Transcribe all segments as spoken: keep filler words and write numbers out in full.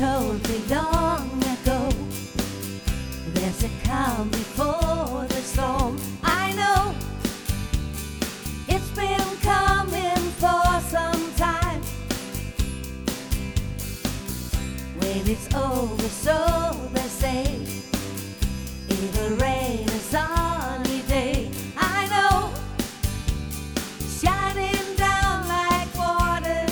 told me long ago, there's a calm before the storm. I know it's been coming for some time. When it's over, so they say, it'll rain a sunny day. I know, shining down like water.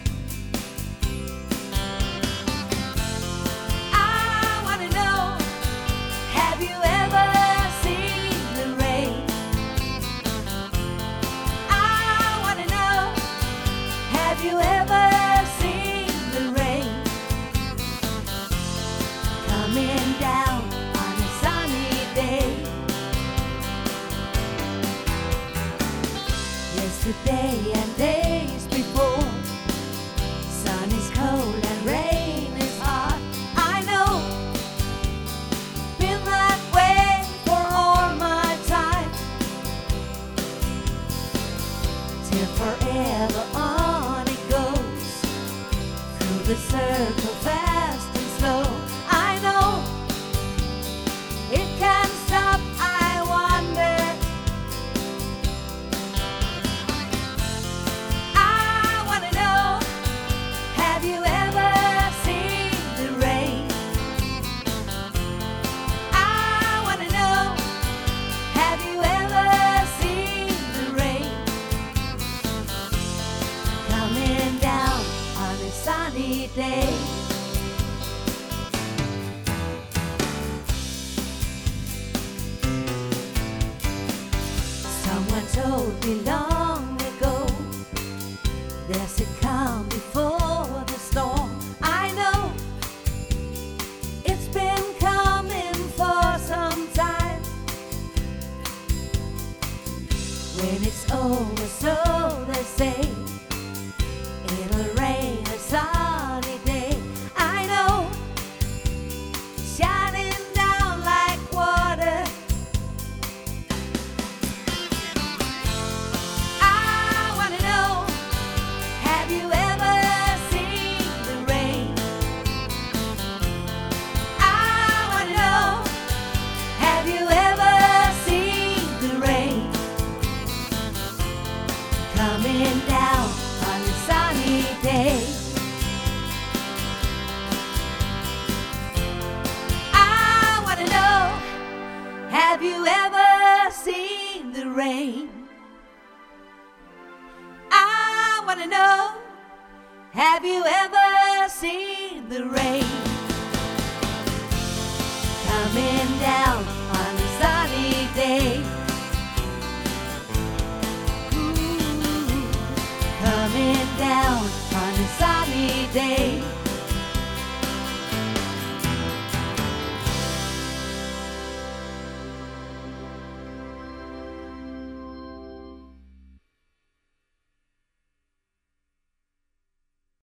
I wanna know, have you ever seen the rain? I wanna know, have you ever seen the rain coming down on a sunny day? Yesterday and days before, sun is cold and rain is hot. I know, been that way for all my time, till forever on it goes, through the circle fast and slow. I know, it can stop, I wonder. I wanna know, have you ever seen the rain? I wanna know, have you ever seen the rain coming down on a sunny day? Someone told me long ago, there's a calm before the storm. I know, it's been coming for some time. When it's over, so they say, it'll rain a sunny day. I know, shining down like water. I wanna know, have you ever seen the rain? I wanna know, have you ever seen the rain coming down on a sunny day? I wanna know, have you ever seen the rain? I wanna know, have you ever seen the rain coming down on a sunny day? Ooh, coming down on a sunny day.